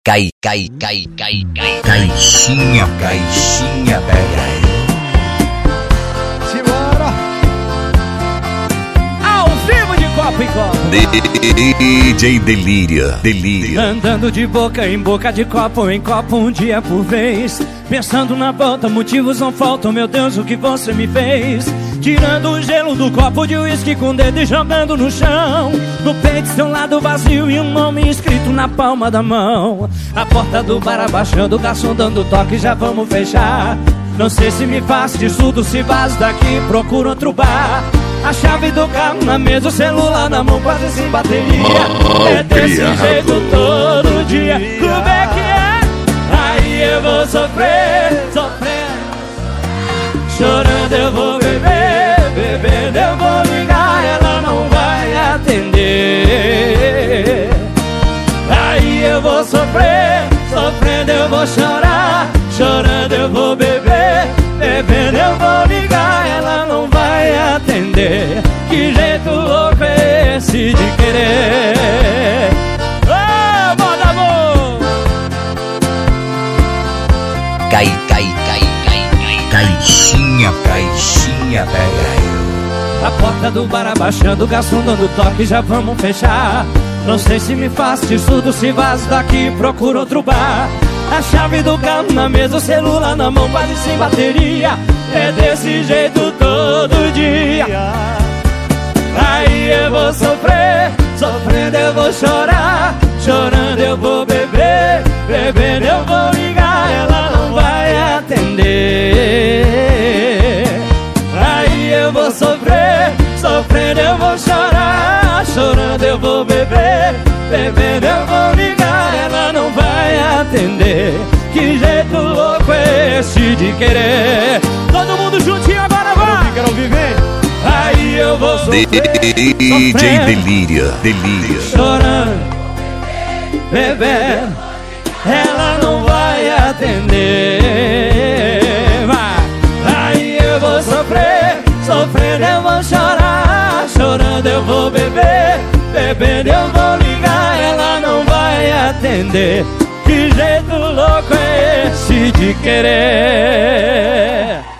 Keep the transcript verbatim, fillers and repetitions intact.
Cai, cai, cai, cai, cai. Caixinha, caixinha, pega aí. Simbora! Ao vivo de copo em copo. D J Delírio, Delírio. Andando de boca em boca, de copo em copo, um dia por vez. Pensando na volta, motivos não faltam, meu Deus, o que você me fez. Tirando o gelo do copo de uísque com o dedo e jogando no chão. No peito seu lado vazio e um nome escrito na palma da mão. A porta do bar abaixando, o garçom dando toque, já vamos fechar. Não sei se me faço de surdo, se vazo daqui, procuro outro bar. A chave do carro na mesa, o celular na mão, quase sem bateria. É desse jeito todo dia. Como é que é? Aí eu vou sofrer, sofrendo, chorando eu vou beber, bebendo eu vou ligar, ela não vai atender. Aí eu vou sofrer, sofrendo eu vou chorar, chorando eu vou beber, bebendo eu vou ligar, ela não vai atender. Que jeito louco é esse de querer? Ô, moda amor! Cai, cai, cai, cai, cai. Caixinha, caixinha, pega aí. A porta do bar abaixando, o garçom dando toque, já vamos fechar. Não sei se me faço de surdo, se vazo daqui, procuro outro bar. A chave do carro na mesa, o celular na mão, quase sem bateria. É desse jeito todo dia. Aí eu vou sofrer, sofrendo eu vou chorar, chorando eu vou beber, bebendo eu vou ligar, ela não vai atender. Aí eu vou sofrer, sofrendo eu vou chorar, chorando eu vou beber, bebendo eu vou ligar, ela não vai atender. Que jeito louco é esse de querer? Todo mundo juntinho agora, vai! Quero viver. Aí eu vou sofrer, D J Delírio, Delírio. chorando, bebendo, ela não vai atender. Vai. Aí eu vou sofrer, sofrendo eu vou chorar, chorando eu vou beber, bebendo eu vou ligar, ela não vai atender. Que jeito louco é esse de querer?